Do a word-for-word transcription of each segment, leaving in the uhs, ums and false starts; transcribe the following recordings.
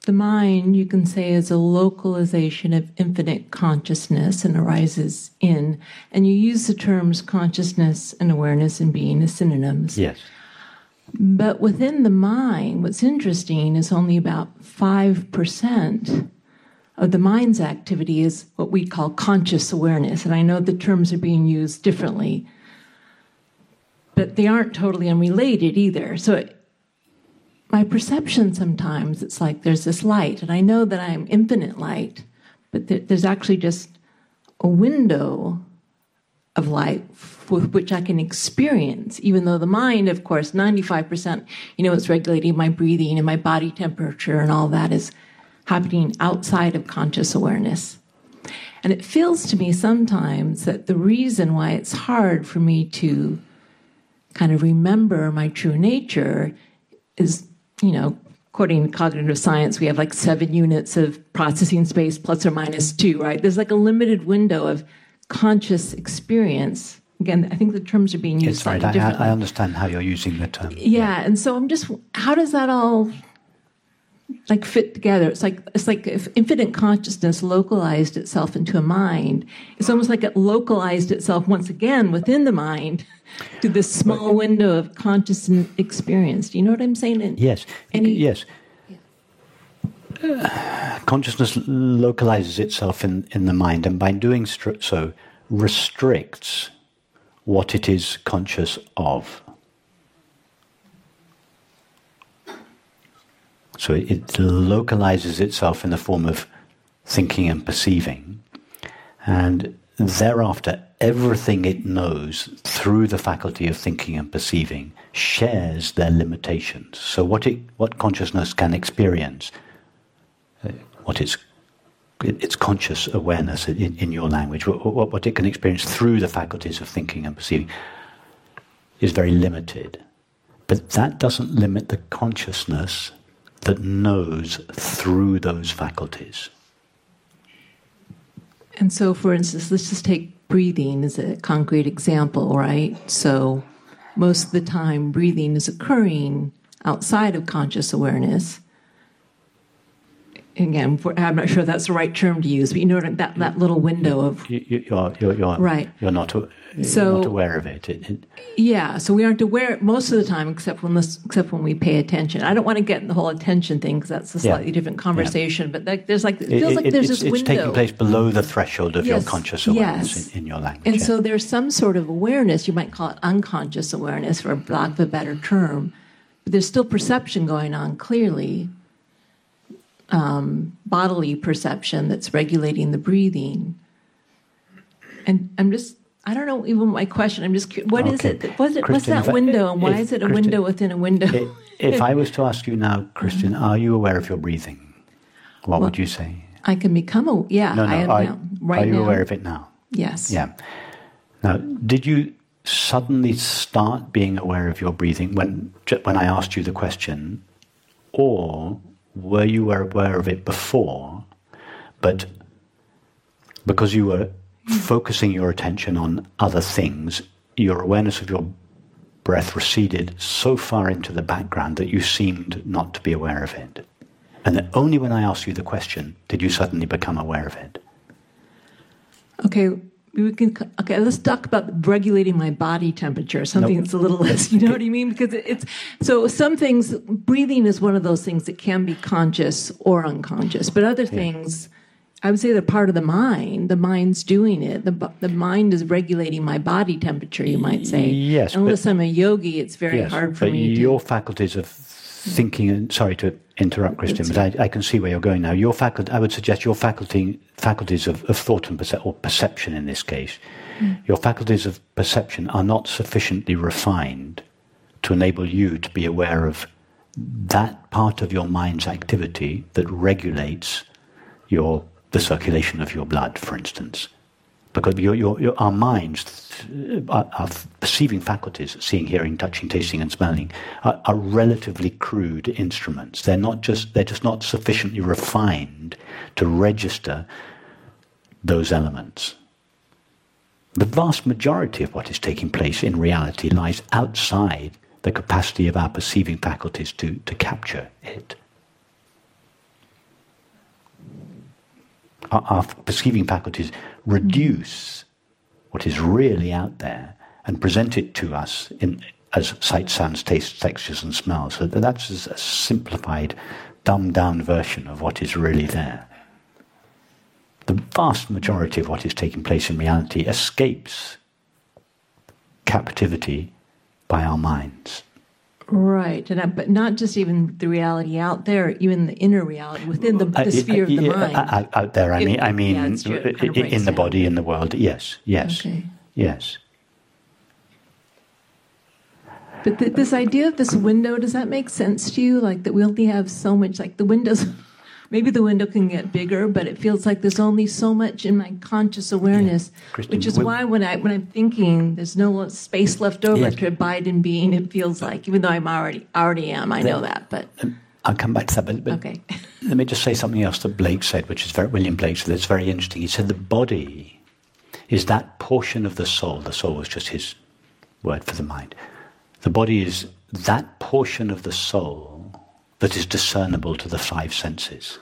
the mind, you can say, is a localization of infinite consciousness and arises in, and you use the terms consciousness and awareness and being as synonyms. Yes. But within the mind, what's interesting is only about five percent of the mind's activity is what we call conscious awareness. And I know the terms are being used differently, but they aren't totally unrelated either. So it, my perception sometimes, it's like there's this light, and I know that I'm infinite light, but there, there's actually just a window of light with which I can experience, even though the mind, of course, ninety-five percent, you know, it's regulating my breathing and my body temperature and all that is happening outside of conscious awareness. And it feels to me sometimes that the reason why it's hard for me to kind of remember my true nature is, you know, according to cognitive science, we have like seven units of processing space plus or minus two, right? There's like a limited window of conscious experience. Again, I think the terms are being used It's right. slightly I, differently. I understand how you're using the term. Yeah, yeah, and so I'm just, how does that all like fit together? It's like it's like if infinite consciousness localized itself into a mind, it's almost like it localized itself once again within the mind to this small window of conscious experience. Do you know what I'm saying? And yes. any, yes. Uh, consciousness localizes itself in, in the mind, and by doing so, restricts what it is conscious of. So it, it localizes itself in the form of thinking and perceiving, and thereafter everything it knows through the faculty of thinking and perceiving shares their limitations. So what it, what consciousness can experience, uh, what its its conscious awareness in, in your language, what, what it can experience through the faculties of thinking and perceiving is very limited. But that doesn't limit the consciousness that knows through those faculties. And so, for instance, let's just take breathing as a concrete example, right? So most of the time, breathing is occurring outside of conscious awareness. Again, I'm not sure that's the right term to use, but you know that that little window of you, you, you're you're you're, right. You're not you're so, not aware of it. It, it. Yeah, so we aren't aware most of the time, except when this, except when we pay attention. I don't want to get in the whole attention thing because that's a slightly yeah. different conversation. Yeah. But like, there's like it feels it, like there's it's, this window. It's taking place below the threshold of yes, your conscious awareness yes. in, in your language. And yeah. so there's some sort of awareness. You might call it unconscious awareness, for lack of a better term. But there's still perception going on clearly. Um, bodily perception that's regulating the breathing. And I'm just, I don't know even my question, I'm just curious, what okay. is it? What's, it, what's that window, and why if, is it a Christian, window within a window? If, if I was to ask you now, Christian, mm-hmm. are you aware of your breathing? What well, would you say? I can become a, yeah, no, no, I am are, now. Right Are you now. aware of it now? Yes. Yeah. Now, did you suddenly start being aware of your breathing when when I asked you the question, or were you aware of it before, but because you were focusing your attention on other things, your awareness of your breath receded so far into the background that you seemed not to be aware of it? And then only when I asked you the question did you suddenly become aware of it. Okay, we can. Okay, let's talk about regulating my body temperature. Something nope. that's a little less. You know what I mean? Because it's so. Some things, breathing is one of those things that can be conscious or unconscious. But other things, I would say they're part of the mind. The mind's doing it. The the mind is regulating my body temperature. You might say. Yes. Unless I'm a yogi, it's very yes, hard for but me. Your to, faculties of thinking. And sorry to interrupt, Christian, but I, I can see where you're going now. Your faculty, I would suggest your faculty, faculties of, of thought and perce- or perception in this case, mm. your faculties of perception are not sufficiently refined to enable you to be aware of that part of your mind's activity that regulates your the circulation of your blood, for instance. Because your, your, your, our minds, our, our perceiving faculties, seeing, hearing, touching, tasting, and smelling, are, are relatively crude instruments. They're not just they're just not sufficiently refined to register those elements. The vast majority of what is taking place in reality lies outside the capacity of our perceiving faculties to, to capture it. Our, our perceiving faculties reduce what is really out there and present it to us in as sight, sounds, tastes, textures and smells. So that's a simplified, dumbed-down version of what is really there. The vast majority of what is taking place in reality escapes captivity by our minds. Right, and I, but not just even the reality out there, even the inner reality within the, the uh, sphere of the yeah, mind. Out, out there, I mean, I mean, yeah, true, in, in the body, in the world. Yes, yes, okay. yes. But th- this idea of this window, does that make sense to you? Like that we only have so much. Like the windows, maybe the window can get bigger, but it feels like there's only so much in my conscious awareness, yeah. which is why when I when I'm thinking, there's no space left over yes. to abide in being. It feels like, even though I'm already already am, I know that. But um, I'll come back to that. But, but okay. Let me just say something else that Blake said, which is very William Blake said. That's very interesting. He said the body is that portion of the soul. The soul was just his word for the mind. The body is that portion of the soul that is discernible to the five senses.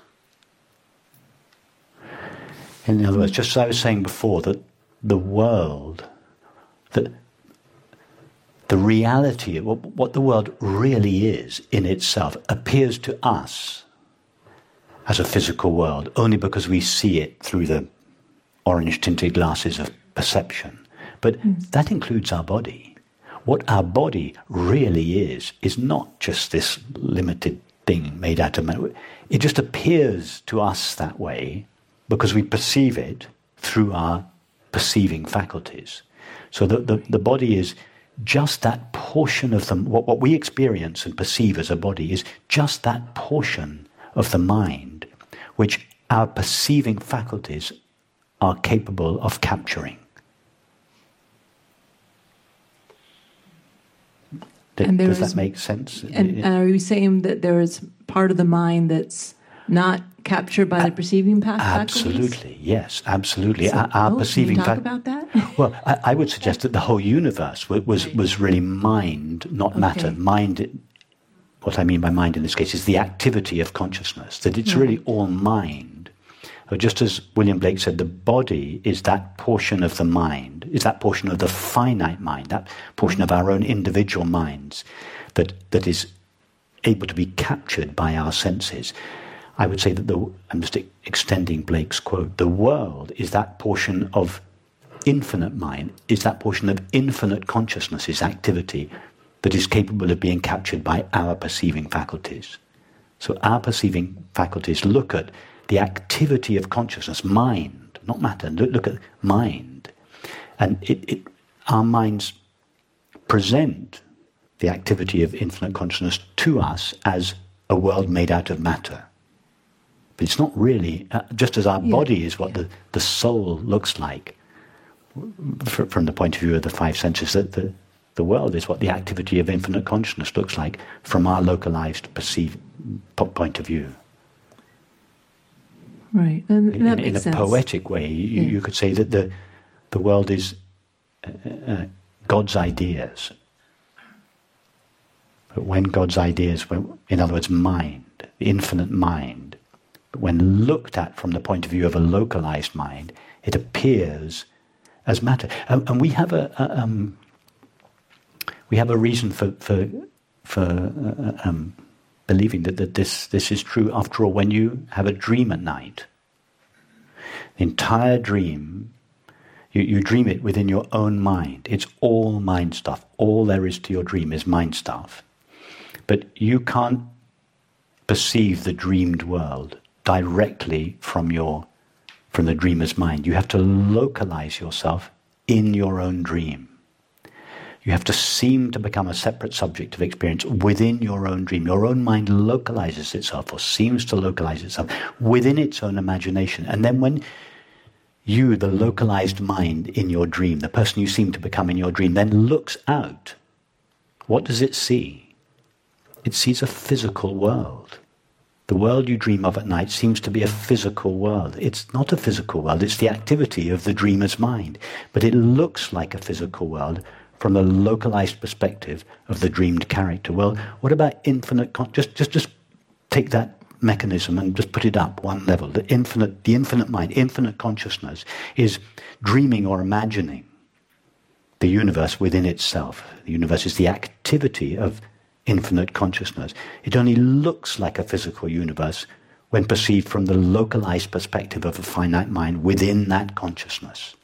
In other words, just as I was saying before, that the world, that the reality, what the world really is in itself, appears to us as a physical world only because we see it through the orange-tinted glasses of perception. But mm. that includes our body. What our body really is, is not just this limited thing made out of matter. It just appears to us that way because we perceive it through our perceiving faculties. So the, the, the body is just that portion of the, what, what we experience and perceive as a body is just that portion of the mind which our perceiving faculties are capable of capturing. Does is, that make sense? And, and are you saying that there is part of the mind that's not captured by the perceiving faculties? Absolutely, yes, absolutely. So, our our oh, perceiving can you talk fa- about that? Well, I, I would suggest that the whole universe was was, was really mind, not matter. Okay. Mind. What I mean by mind in this case is the activity of consciousness. That it's right. really all mind. Just as William Blake said, the body is that portion of the mind, is that portion of the finite mind, that portion of our own individual minds that that is able to be captured by our senses. I would say that the, I'm just extending Blake's quote, the world is that portion of infinite mind, is that portion of infinite consciousness, activity that is capable of being captured by our perceiving faculties. So our perceiving faculties look at the activity of consciousness, mind, not matter. Look, look at mind. And it, it, our minds present the activity of infinite consciousness to us as a world made out of matter. But it's not really, uh, just as our yeah. body is what yeah. the, the soul looks like, f- from the point of view of the five senses, that the, the world is what the activity of infinite consciousness looks like from our localized perceived point of view. Right, and that in, makes in a sense. poetic way, you, yeah. you could say that the the world is uh, uh, God's ideas. But when God's ideas, when, in other words, mind, the infinite mind, but when looked at from the point of view of a localized mind, it appears as matter. Um, and we have a, a um, we have a reason for for for uh, um, believing that, that this this is true. After all, when you have a dream at night, the entire dream, you, you dream it within your own mind. It's all mind stuff. All there is to your dream is mind stuff. But you can't perceive the dreamed world directly from your from the dreamer's mind. You have to localize yourself in your own dream. You have to seem to become a separate subject of experience within your own dream. Your own mind localizes itself, or seems to localize itself, within its own imagination. And then when you, the localized mind in your dream, the person you seem to become in your dream, then looks out, what does it see? It sees a physical world. The world you dream of at night seems to be a physical world. It's not a physical world, it's the activity of the dreamer's mind. But it looks like a physical world from the localized perspective of the dreamed character. Well, what about infinite con- just just just take that mechanism and just put it up one level. The infinite, the infinite mind, infinite consciousness is dreaming or imagining the universe within itself. The universe is the activity of infinite consciousness. It only looks like a physical universe when perceived from the localized perspective of a finite mind within that consciousness.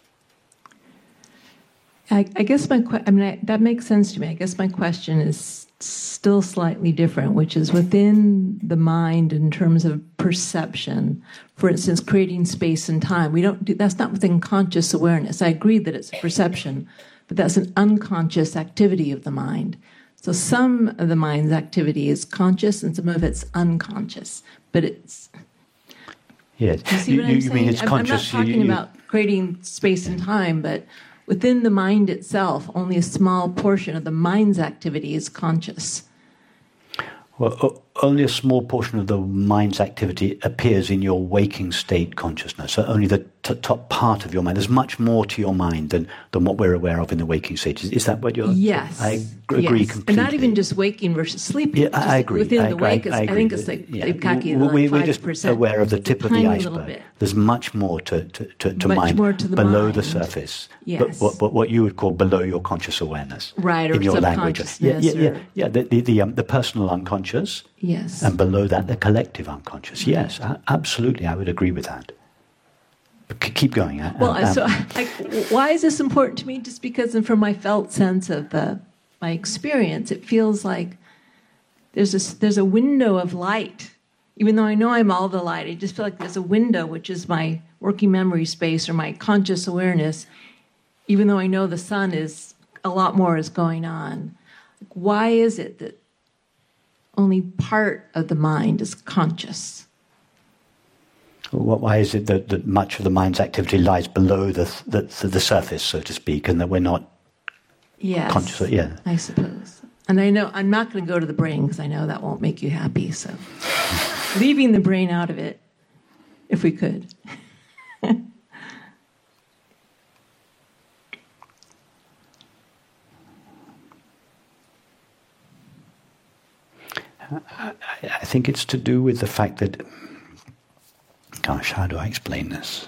I, I guess my que- I mean I, that makes sense to me. I guess my question is still slightly different, which is within the mind in terms of perception. For instance, creating space and time. We don't do that's not within conscious awareness. I agree that it's a perception, but that's an unconscious activity of the mind. So some of the mind's activity is conscious and some of it's unconscious. But it's yes. You see what you, I'm you saying? mean it's I'm, conscious? I'm not talking you, you, about creating space and time, but within the mind itself, only a small portion of the mind's activity is conscious. Well, only a small portion of the mind's activity appears in your waking state consciousness. So only the t- top part of your mind. There's much more to your mind than, than what we're aware of in the waking state. Is, is that what you're... Yes. I agree yes. completely. And not even just waking versus sleeping. Yeah, I agree. Within I the agree. wake, I, I, I agree. think it's like yeah. we, we, like we're just aware of the tip of the iceberg. There's much more to, to, to, to much mind more to the below mind. the surface. Yes. But what, what, what you would call below your conscious awareness. Right, or in your language. subconsciousness. Yeah, yeah, or, yeah. yeah the, the, the, um, the personal unconscious. Yes. And below that, the collective unconscious. Yes, absolutely, I would agree with that. But keep going. Well, um, so I, why is this important to me? Just because, and from my felt sense of the my experience, it feels like there's a there's a window of light. Even though I know I'm all the light, I just feel like there's a window, which is my working memory space or my conscious awareness. Even though I know the sun is a lot more is going on, why is it that only part of the mind is conscious? Why is it that, that much of the mind's activity lies below the, the the surface, so to speak, and that we're not yes, conscious? Yeah, I suppose. And I know I'm not going to go to the brain because I know that won't make you happy. So, leaving the brain out of it, if we could. I, I think it's to do with the fact that. Gosh, how do I explain this?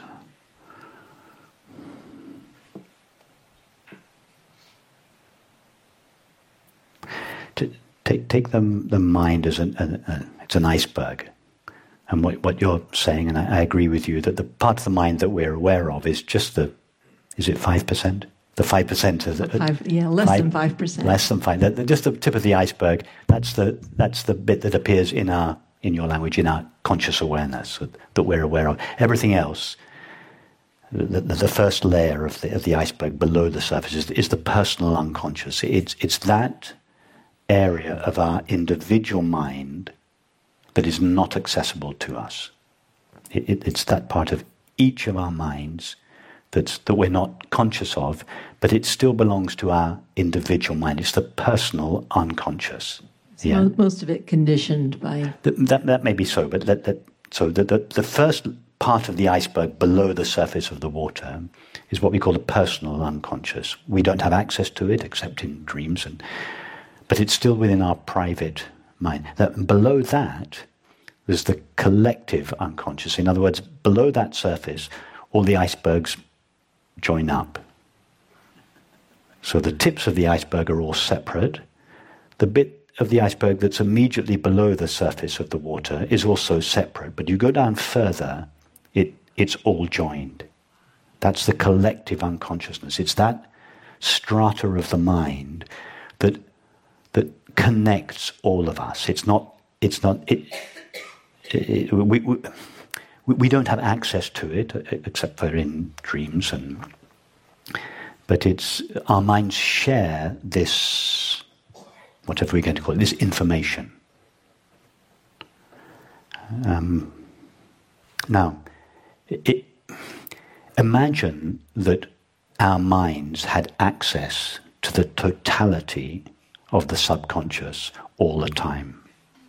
To take take the the mind as an, an, an it's an iceberg, and what what you're saying, and I, I agree with you that the part of the mind that we're aware of is just the, is it five percent? The five percent of the five, yeah, less five, than five percent. Less than five. The, the, just the tip of the iceberg. That's the that's the bit that appears in our. in your language, in our conscious awareness that, that we're aware of. Everything else, the, the, the first layer of the, of the iceberg below the surface is, is the personal unconscious. It's, it's that area of our individual mind that is not accessible to us. It, it, it's that part of each of our minds that's, that we're not conscious of, but it still belongs to our individual mind. It's the personal unconscious. Yeah. Most of it conditioned by... That, that, that may be so, but that, that, so the, the, the first part of the iceberg below the surface of the water is what we call the personal unconscious. We don't have access to it except in dreams, and but it's still within our private mind. That, below that, there's the collective unconscious. In other words, below that surface, all the icebergs join up. So the tips of the iceberg are all separate. The bit of the iceberg that's immediately below the surface of the water is also separate, but you go down further, it it's all joined. That's the collective unconsciousness. It's that strata of the mind that that connects all of us. It's not. It's not. It. it we, we we don't have access to it except for in dreams, and but it's our minds share this. Whatever we're going to call it, this information. Um, now, it, it, imagine that our minds had access to the totality of the subconscious all the time.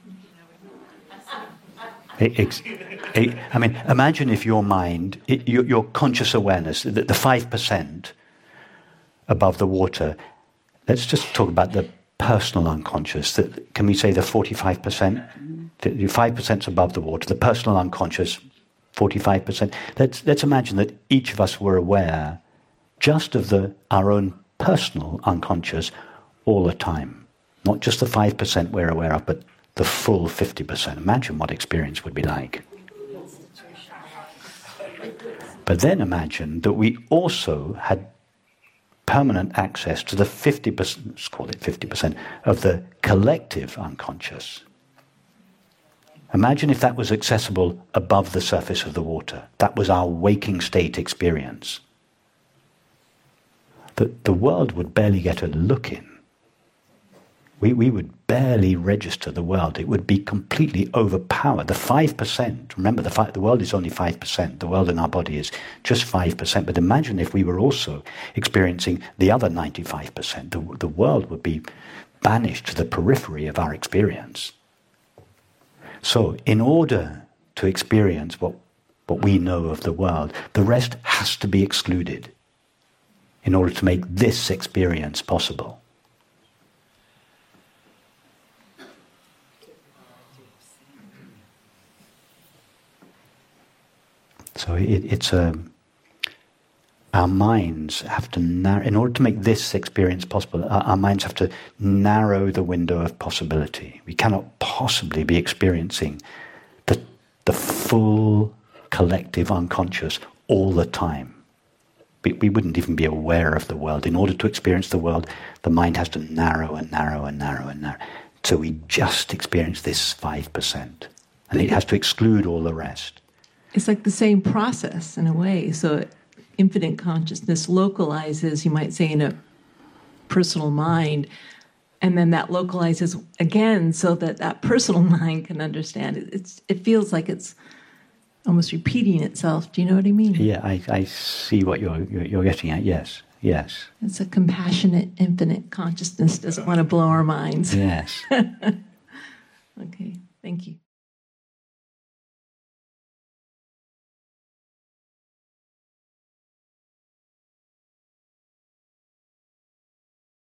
It, it, it, I mean, imagine if your mind, it, your, your conscious awareness, the, the five percent above the water, let's just talk about the personal unconscious, that, can we say the forty-five percent? The five percent is above the water, the personal unconscious, forty-five percent. Let's, let's imagine that each of us were aware just of the, our own personal unconscious all the time. Not just the five percent we're aware of, but the full fifty percent. Imagine what experience would be like. But then imagine that we also had permanent access to the fifty percent, let's call it fifty percent, of the collective unconscious. Imagine if that was accessible above the surface of the water. That was our waking state experience. The, the world would barely get a look in. We, we would barely register the world. It would be completely overpowered. The five percent, remember the, fi- the world is only five percent. The world in our body is just five percent. But imagine if we were also experiencing the other ninety-five percent. The, the world would be banished to the periphery of our experience. So, in order to experience what, what we know of the world, the rest has to be excluded in order to make this experience possible. So it, it's a, our minds have to narrow, in order to make this experience possible, our, our minds have to narrow the window of possibility. We cannot possibly be experiencing the, the full collective unconscious all the time. We, we wouldn't even be aware of the world. In order to experience the world, the mind has to narrow and narrow and narrow and narrow. So we just experience this five percent. And it has to exclude all the rest. It's like the same process in a way. So infinite consciousness localizes, you might say, in a personal mind, and then that localizes again so that that personal mind can understand it. It's, it feels like it's almost repeating itself. Do you know what I mean? Yeah, I, I see what you're, you're you're getting at. Yes, yes. It's a compassionate, infinite consciousness doesn't want to blow our minds. Yes. Okay, thank you.